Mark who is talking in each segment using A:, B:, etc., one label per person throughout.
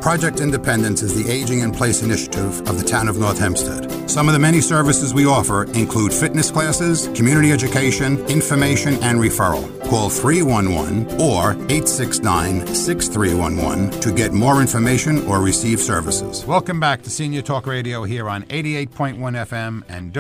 A: Project Independence is the Aging in Place initiative of the town of North Hempstead. Some of the many services we offer include fitness classes, community education, information, and referral. Call 311 or 869-6311 to get more information or receive services. Welcome back to Senior Talk Radio here on 88.1 FM and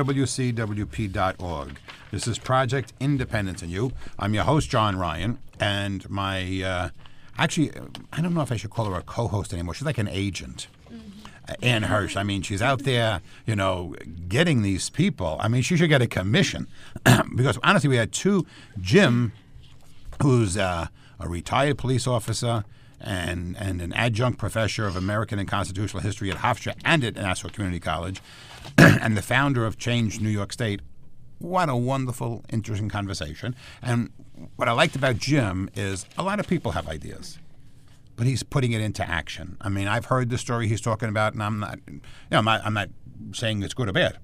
A: WCWP.org. This is Project Independence and You. I'm your host, John Ryan, and my... Actually, I don't know if I should call her a co-host anymore. She's like an agent. Ann Hirsch. I mean, she's out there, getting these people. I mean, she should get a commission. Because honestly, we had Jim, who's a retired police officer and an adjunct professor of American and Constitutional History at Hofstra and at Nassau Community College, and the founder of Change New York State. What a wonderful, interesting conversation. And what I liked about Jim is a lot of people have ideas, but he's putting it into action. I mean, I've heard the story he's talking about, and I'm not saying it's good or bad,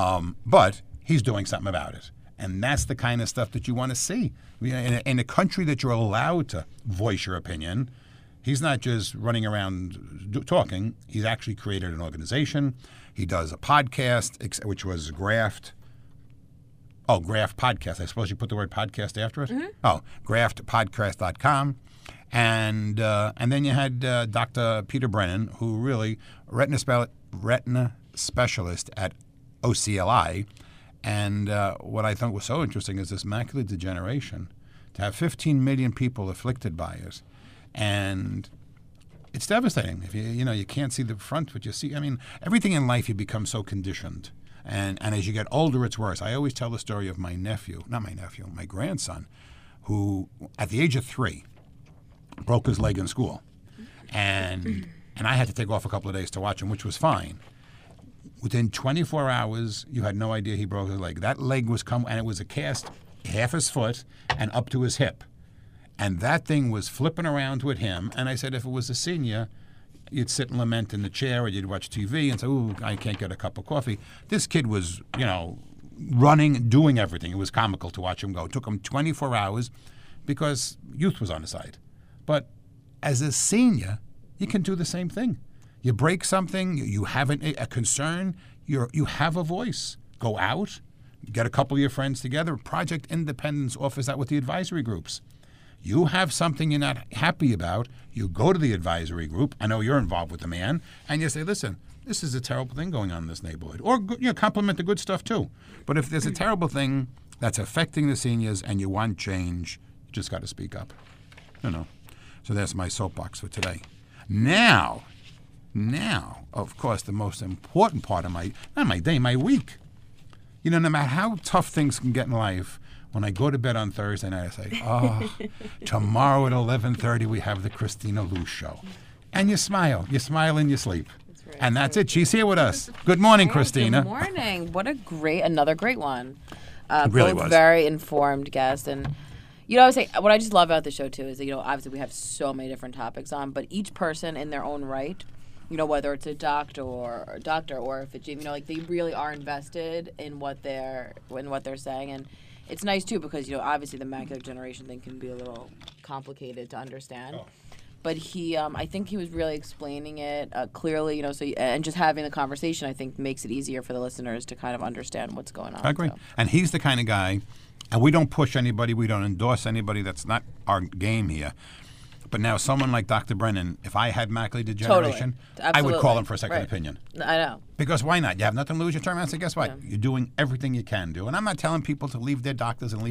A: but he's doing something about it. And that's the kind of stuff that you want to see. In a country that you're allowed to voice your opinion, he's not just running around talking. He's actually created an organization. He does a podcast, which was Graft. Oh, Graft Podcast. I suppose you put the word podcast after it? Mm-hmm. Oh, graftpodcast.com. And then you had Dr. Peter Brennan, who really, retina specialist at OCLI. And what I thought was so interesting is this macular degeneration. To have 15 million people afflicted by it. And it's devastating. If you can't see the front, but you see, I mean, everything in life you become so conditioned. And as you get older, it's worse. I always tell the story of my grandson, who at the age of 3 broke his leg in school. And I had to take off a couple of days to watch him, which was fine. Within 24 hours, you had no idea he broke his leg. That leg was and it was a cast half his foot and up to his hip. And that thing was flipping around with him. And I said, if it was a senior, you'd sit and lament in the chair, or you'd watch TV and say, ooh, I can't get a cup of coffee. This kid was, running, doing everything. It was comical to watch him go. It took him 24 hours because youth was on his side. But as a senior, you can do the same thing. You break something, you have a concern, you have a voice. Go out, get a couple of your friends together. Project Independence offers that with the advisory groups. You have something you're not happy about, you go to the advisory group. I know you're involved with the man, and you say, listen, this is a terrible thing going on in this neighborhood. Or compliment the good stuff, too. But if there's a terrible thing that's affecting the seniors and you want change, you just got to speak up. So that's my soapbox for today. Now, of course, the most important part of my week. No matter how tough things can get in life, when I go to bed on Thursday night, I say, tomorrow at 11:30 we have the Christina Lou Show. And you smile. You smile in your sleep. And that's it. She's here with us. Good morning, Christina.
B: Good morning. What another great one.
A: It really
B: both
A: was.
B: Very informed guest. And, I would say, what I just love about the show, too, is that, obviously we have so many different topics on, but each person in their own right, whether it's a doctor or if it's, they really are invested in what they're saying. And it's nice, too, because, obviously the macular degeneration thing can be a little complicated to understand. Oh. But I think he was really explaining it clearly, and just having the conversation, I think, makes it easier for the listeners to kind of understand what's going on.
A: I agree. So. And he's the kind of guy, and we don't push anybody, we don't endorse anybody. That's not our game here. But now someone like Dr. Brennan, if I had macular degeneration, I would call him for a second opinion.
B: I know.
A: Because why not? You have nothing to lose. You turn around and say, guess what? Yeah. You're doing everything you can do. And I'm not telling people to leave their doctors and leave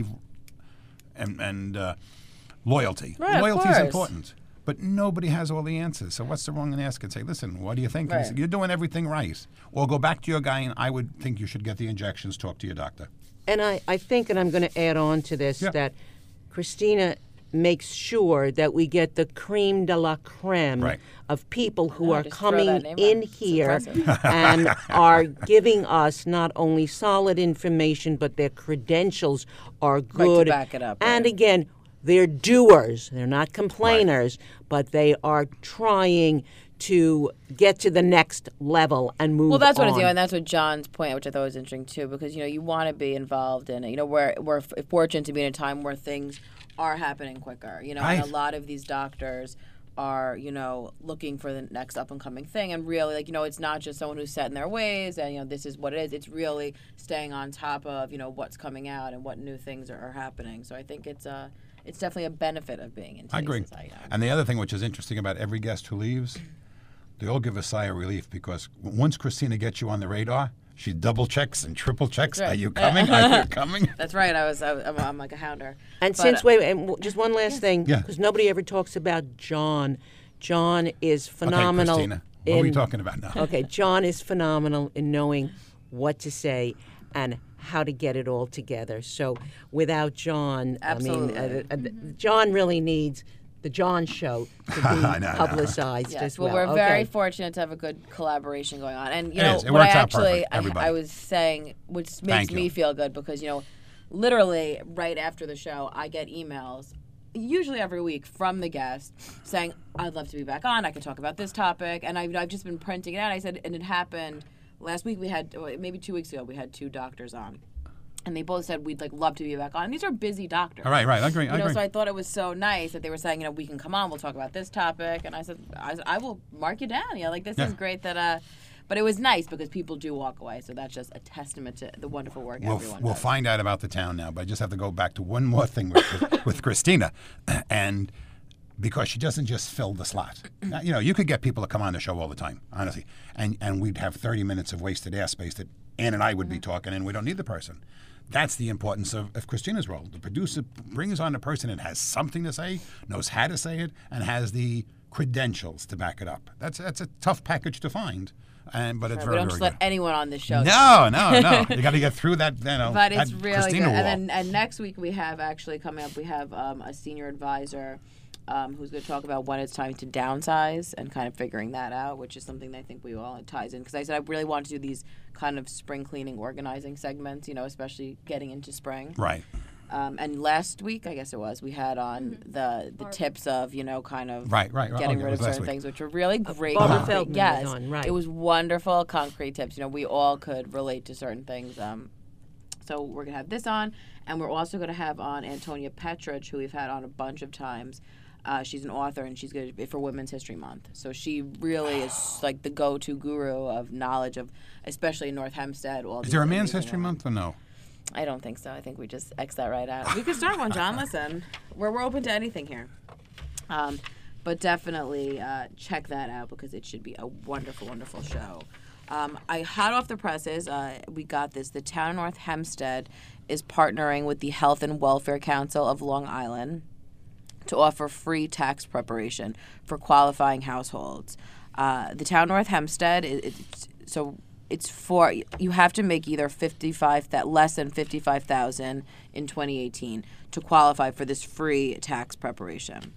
A: loyalty.
B: Right,
A: loyalty is important. But nobody has all the answers. So what's the wrong in asking? Say, listen, what do you think?
B: Right.
A: You're doing everything right. Or go back to your guy, and I would think you should get the injections. Talk to your doctor.
C: And I think, and I'm going to add on to this, that Christina makes sure that we get the creme de la creme of people who are coming in here and are giving us not only solid information, but their credentials are good.
B: To back it up.
C: And again, they're doers. They're not complainers, but they are trying to get to the next level and move on.
B: Well, that's what it's, and that's what John's point, which I thought was interesting too, because you want to be involved in it. We're fortunate to be in a time where things are happening quicker. And a lot of these doctors are, looking for the next up and coming thing, and really, it's not just someone who's set in their ways and this is what it is. It's really staying on top of what's coming out and what new things are happening. So I think it's definitely a benefit of being in today's society.
A: And the other thing which is interesting about every guest who leaves, they all give a sigh of relief, because once Christina gets you on the radar, she double checks and triple checks. Right. Are you coming? Are you coming?
B: That's right. I'm like a hounder.
C: And just one last thing, because nobody ever talks about John. John is phenomenal.
A: Okay, Christina, what are we talking about now?
C: Okay, John is phenomenal in knowing what to say and how to get it all together. So without John,
B: absolutely.
C: John really needs the John Show to be publicized as well.
B: Well, we're very fortunate to have a good collaboration going on. And,
A: it works out perfect, everybody.
B: I was saying, which makes me feel good, because, literally right after the show, I get emails, usually every week, from the guest saying, I'd love to be back on. I could talk about this topic. And I've just been printing it out. I said, and it happened last week. We had, maybe 2 weeks ago, we had 2 doctors on. And they both said, we'd love to be back on. And these are busy doctors.
A: Right. I agree.
B: So I thought it was so nice that they were saying, we can come on, we'll talk about this topic. And I said, I will mark you down. This is great that, but it was nice because people do walk away. So that's just a testament to the wonderful work everyone
A: We'll
B: does.
A: find out about the town now, but I just have to go back to one more thing with Christina. And because she doesn't just fill the slot. Now, you could get people to come on the show all the time, honestly. And we'd have 30 minutes of wasted airspace that Ann and I would be talking, and we don't need the person. That's the importance of Christina's role. The producer brings on a person that has something to say, knows how to say it, and has the credentials to back it up. That's a tough package to find, but it's very, very good.
B: We don't just let anyone on the show.
A: No. You got to get through that.
B: But it's really
A: Christina
B: good.
A: wall.
B: And next week we have actually coming up. We have a senior advisor who's going to talk about when it's time to downsize and kind of figuring that out, which is something that I think we all ties in. Because I said I really want to do these kind of spring cleaning organizing segments, especially getting into spring.
A: Right.
B: And last week, I guess it was, we had on the tips of, kind of getting rid of certain things, which were really great.
C: Barbara Feldman
B: yes,
C: was on, right.
B: It was wonderful, concrete tips. We all could relate to certain things. So we're going to have this on, and we're also going to have on Antonia Petrich, who we've had on a bunch of times. She's an author, and she's good for Women's History Month. So she really is like the go-to guru of knowledge of, especially in North Hempstead.
A: Is there a Men's History Month or no?
B: I don't think so. I think we just X that right out. We could start one, John. Listen, we're open to anything here. But definitely check that out because it should be a wonderful, wonderful show. Hot off the presses, we got this. The town of North Hempstead is partnering with the Health and Welfare Council of Long Island to offer free tax preparation for qualifying households. The town of North Hempstead, it's for, you have to make either less than $55,000 in 2018 to qualify for this free tax preparation.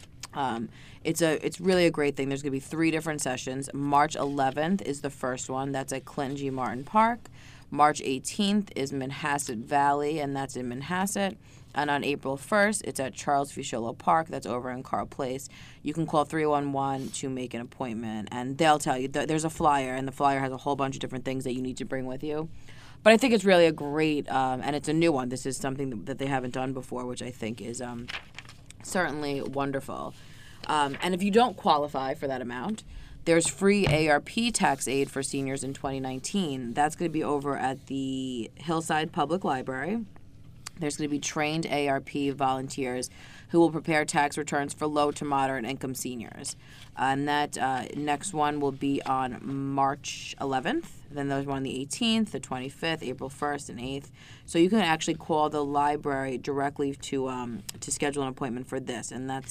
B: It's really a great thing. There's going to be 3 different sessions. March 11th is the first one. That's at Clinton G. Martin Park. March 18th is Manhasset Valley, and that's in Manhasset. And on April 1st, it's at Charles Fischello Park. That's over in Carl Place. You can call 311 to make an appointment, and they'll tell you. There's a flyer, and the flyer has a whole bunch of different things that you need to bring with you. But I think it's really a great, and it's a new one. This is something that they haven't done before, which I think is certainly wonderful. And if you don't qualify for that amount, there's free ARP tax aid for seniors in 2019. That's going to be over at the Hillside Public Library. There's going to be trained ARP volunteers who will prepare tax returns for low to moderate income seniors. And that next one will be on March 11th. Then there's one on the 18th, the 25th, April 1st, and 8th. So you can actually call the library directly to schedule an appointment for this. And that's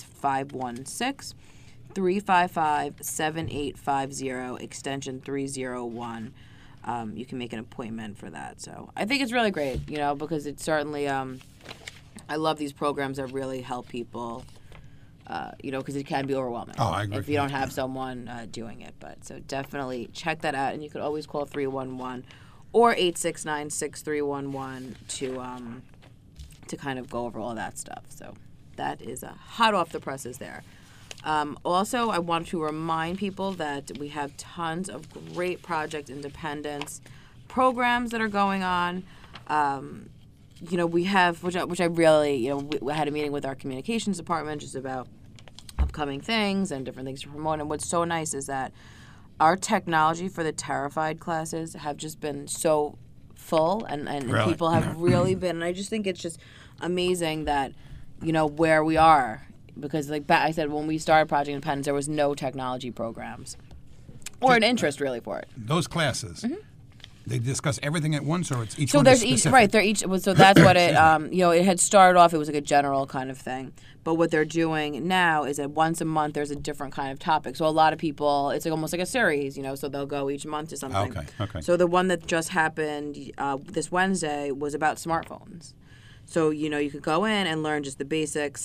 B: 516-355-7850, extension 301. You can make an appointment for that. So I think it's really great, because it's certainly, I love these programs that really help people, because it can be overwhelming.
A: Oh, I agree.
B: If you don't have someone doing it. But so definitely check that out. And you could always call 311 or 869-6311 to kind of go over all that stuff. So that is hot off the presses there. Also, I want to remind people that we have tons of great Project Independence programs that are going on. We have, which I really, we had a meeting with our communications department just about upcoming things and different things to promote. And what's so nice is that our technology for the Terrified classes have just been so full, and
A: really?
B: People have really been. And I just think it's just amazing that, where we are. Because, like I said, when we started Project Independence, there was no technology programs or an interest really for it.
A: Those classes, they discuss everything at once, or it's each
B: so
A: one
B: there's
A: specific?
B: each right. They're each so that's what it it had started off. It was like a general kind of thing, but what they're doing now is that once a month there's a different kind of topic. So a lot of people, it's like almost like a series, so they'll go each month to something.
A: Okay.
B: So the one that just happened this Wednesday was about smartphones. So you could go in and learn just the basics.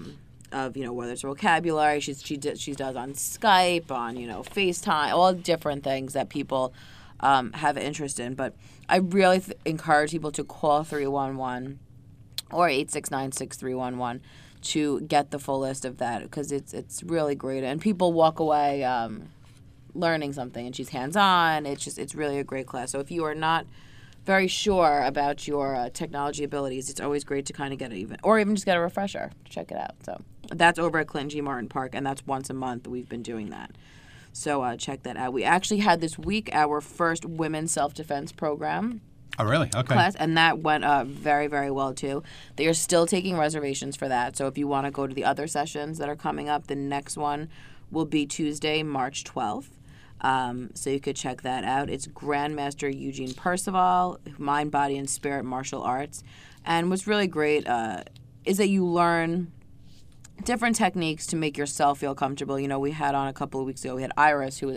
B: Of whether it's vocabulary she does on Skype, on FaceTime, all different things that people have interest in. But I really encourage people to call 311 or 869-6311 to get the full list of that, because it's really great, and people walk away learning something, and she's hands-on. It's really a great class. So if you are not very sure about your technology abilities, it's always great to kind of get even just get a refresher to check it out. So that's over at Clinton G. Martin Park, and that's once a month. We've been doing that. So check that out. We actually had this week our first women's self-defense program.
A: Oh, really? Okay.
B: Class, and that went very, very well, too. They are still taking reservations for that. So if you want to go to the other sessions that are coming up, the next one will be Tuesday, March 12th. So you could check that out. It's Grandmaster Eugene Percival, Mind, Body, and Spirit Martial Arts. And what's really great is that you learn different techniques to make yourself feel comfortable. We had on a couple of weeks ago, we had Iris, who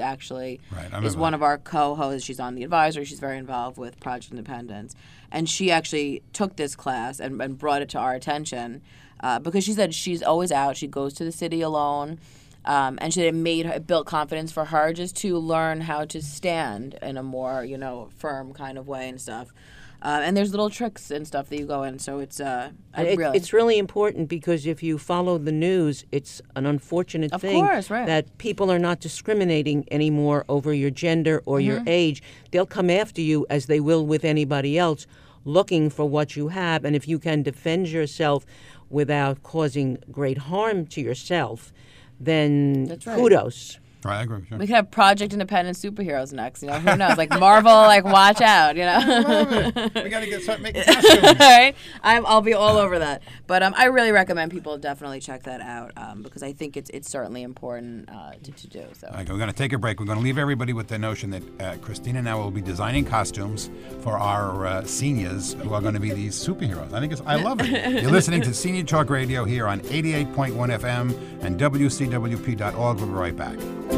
B: is one of our co-hosts. She's on The Advisory. She's very involved with Project Independence. And she actually took this class and brought it to our attention because she said she's always out. She goes to the city alone. And she said it built confidence for her just to learn how to stand in a more, firm kind of way and stuff. And there's little tricks and stuff that you go in. So it's
C: it's really important, because if you follow the news, it's an unfortunate thing that people are not discriminating anymore over your gender or your age. They'll come after you, as they will with anybody else, looking for what you have. And if you can defend yourself without causing great harm to yourself, then kudos.
A: Right, I agree with you.
B: We could have Project Independent superheroes next. Who knows? Like Marvel, watch out.
A: I love it. We got to start making costumes.
B: All right, I'll be all over that. But I really recommend people definitely check that out because I think it's certainly important to do. So
A: we're going to take a break. We're going to leave everybody with the notion that Christina now will be designing costumes for our seniors who are going to be these superheroes. I love it. You're listening to Senior Talk Radio here on 88.1 FM and WCWP.org. We'll be right back.